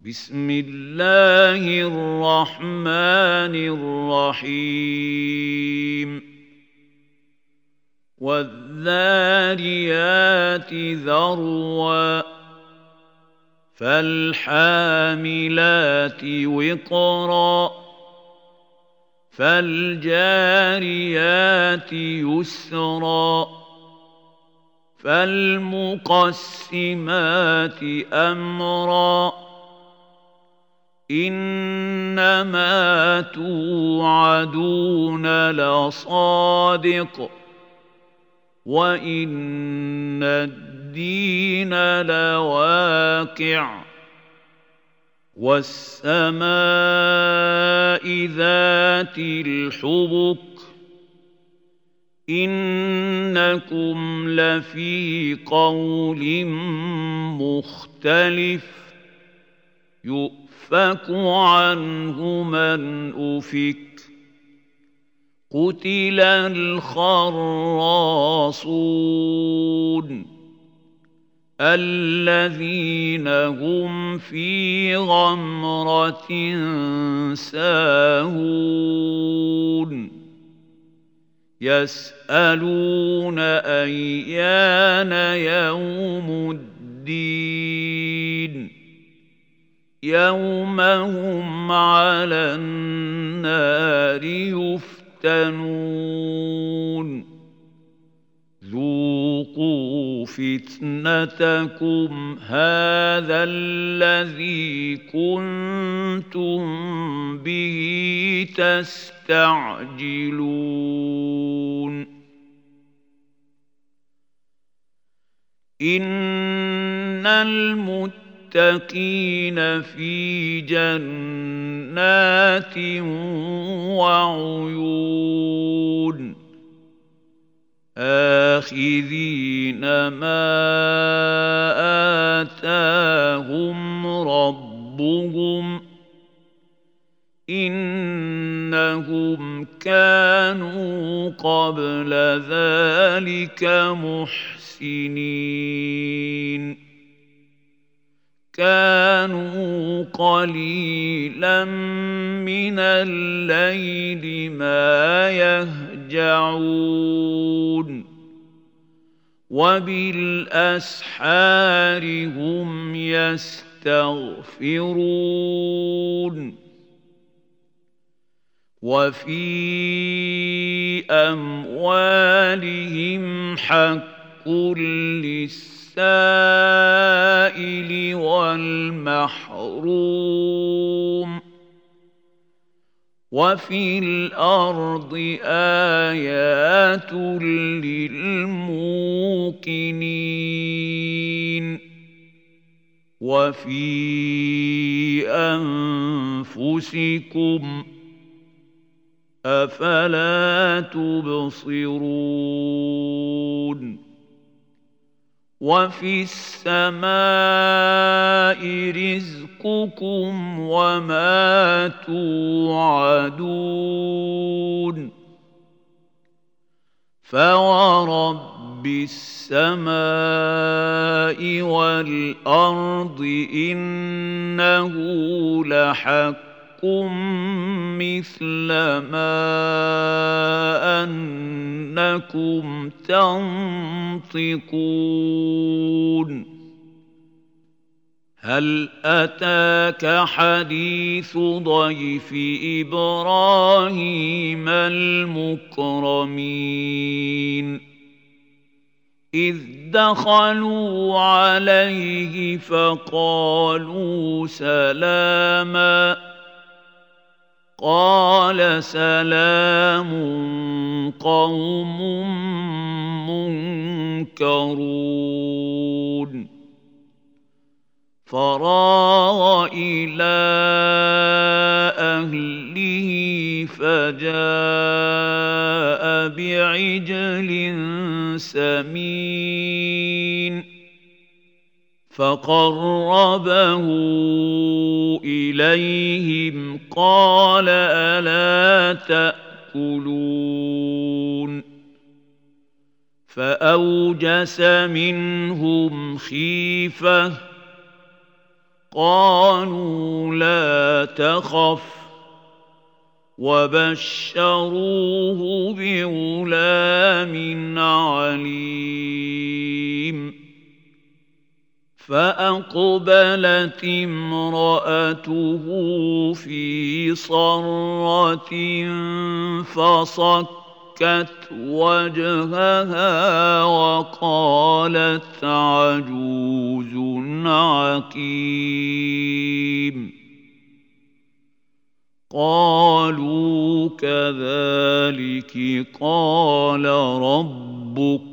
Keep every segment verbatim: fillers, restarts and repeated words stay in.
بسم الله الرحمن الرحيم والذاريات ذروا فالحاملات وقرا فالجاريات يسرا فالمقسمات أمرا إنما توعدون لصادق وإن الدين لواقع والسماء ذات الحبك إنكم لفي قول مختلف يؤفك عنه من أفك قتل الخراصون الذين هم في غمرة ساهون يسألون أيان يوم الدين يوم هم على النار يفتنون ذوقوا فتنتكم هذا الذي كنتم به تستعجلون إن المتقين في جنات وعيون آخذين ما آتاهم ربهم إنهم كانوا قبل ذلك محسنين كانوا قليلا من الليل ما يهجعون وبالأسحار هم يستغفرون وفي أموالهم حق للسائل السائل والمحروم وفي الأرض آيات للموقنين وفي أنفسكم أفلا تبصرون وفي السماء رزقكم وما توعدون فورب السماء والأرض إنه لحق مثل ما أنكم تنطقون هل أتاك حديث ضيف إبراهيم المكرمين إذ دخلوا عليه فقالوا سلاما قال سلام قوم منكرون فراغ إلى أهله فجاء بعجل سمين فقربه إليهم قال ألا تأكلون فأوجس منهم خيفة قالوا لا تخف وبشروه بغلام عليم فأقبلت امرأته في صرة فصكت وجهها وقالت عجوز عقيم قالوا كذلك قال ربك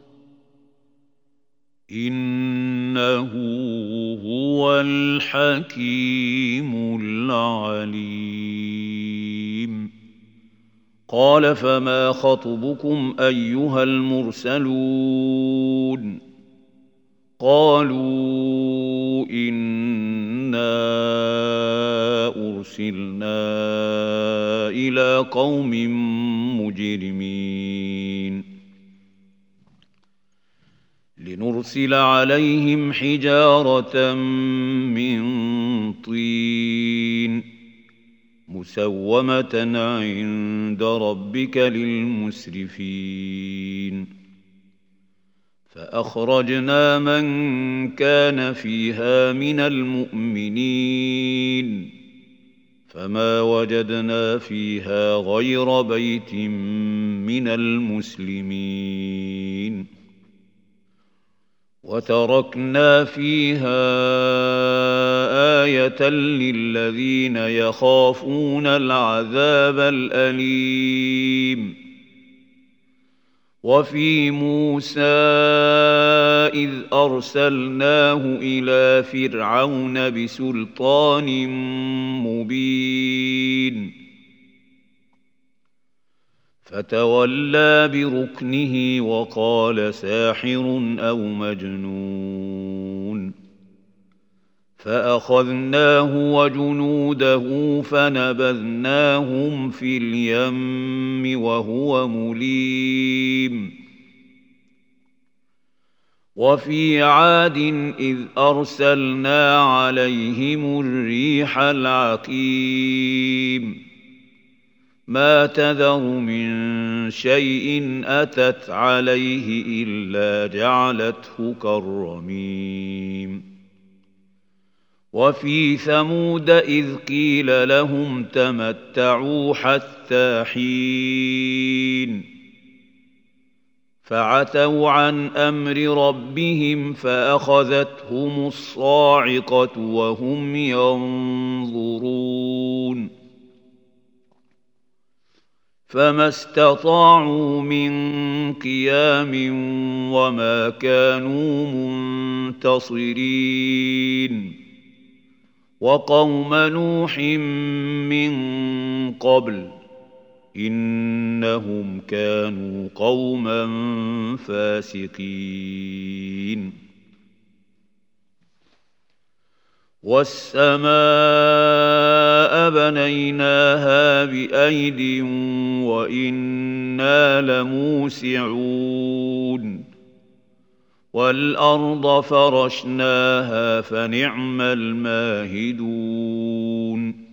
إنه هو الحكيم العليم قال فما خطبكم أيها المرسلون قالوا إنا أرسلنا إلى قوم مجرمين لنرسل عليهم حجارة من طين مسومة عند ربك للمسرفين فأخرجنا من كان فيها من المؤمنين فما وجدنا فيها غير بيت من المسلمين وتركنا فيها آية للذين يخافون العذاب الأليم وفي موسى إذ أرسلناه إلى فرعون بسلطان مبين فتولى بركنه وقال ساحر أو مجنون فأخذناه وجنوده فنبذناهم في اليم وهو مليم وفي عاد إذ أرسلنا عليهم الريح العقيم ما تذر من شيء أتت عليه إلا جعلته كالرميم وفي ثمود إذ قيل لهم تمتعوا حتى حين فعتوا عن أمر ربهم فأخذتهم الصاعقة وهم ينظرون فما استطاعوا من قيام وما كانوا منتصرين وقوم نوح من قبل إنهم كانوا قوما فاسقين والسماء بنيناها بأيد وإنا لموسعون والأرض فرشناها فنعم الماهدون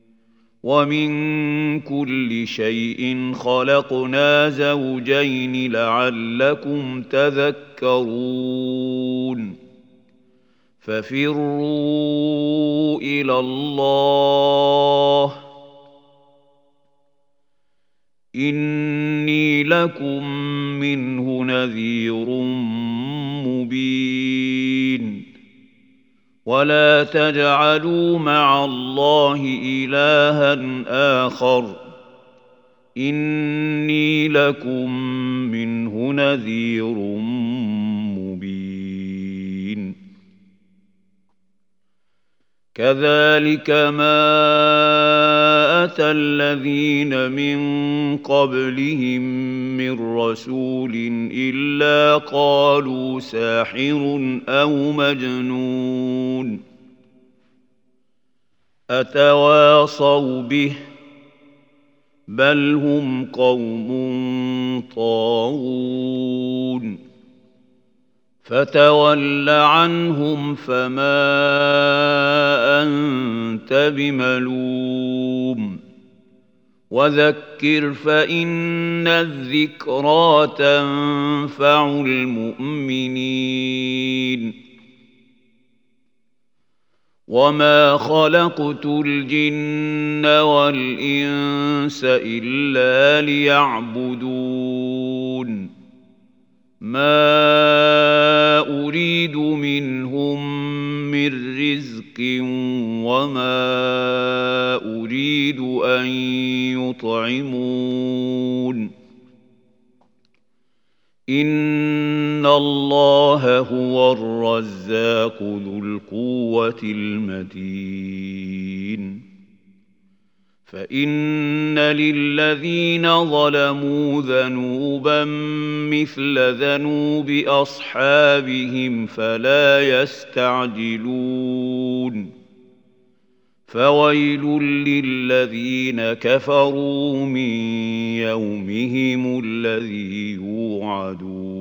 ومن كل شيء خلقنا زوجين لعلكم تذكرون ففروا إلى الله إني لكم منه نذير مبين ولا تجعلوا مع الله إلها آخر إني لكم منه نذير مبين كذلك ما أتى الذين من قبلهم من رسول إلا قالوا ساحر أو مجنون أتواصوا به بل هم قوم طاغون فتول عنهم فما أنت بملوم وذكر فإن الذكرى تنفع المؤمنين وما خلقت الجن والإنس إلا ليعبدون ما أريد منهم من رزق وما أريد أن يطعمون إن الله هو الرزاق ذو القوة المتين فإن للذين ظلموا ذنوبا مثل ذنوب أصحابهم فلا يستعجلون فويل للذين كفروا من يومهم الذي يوعدون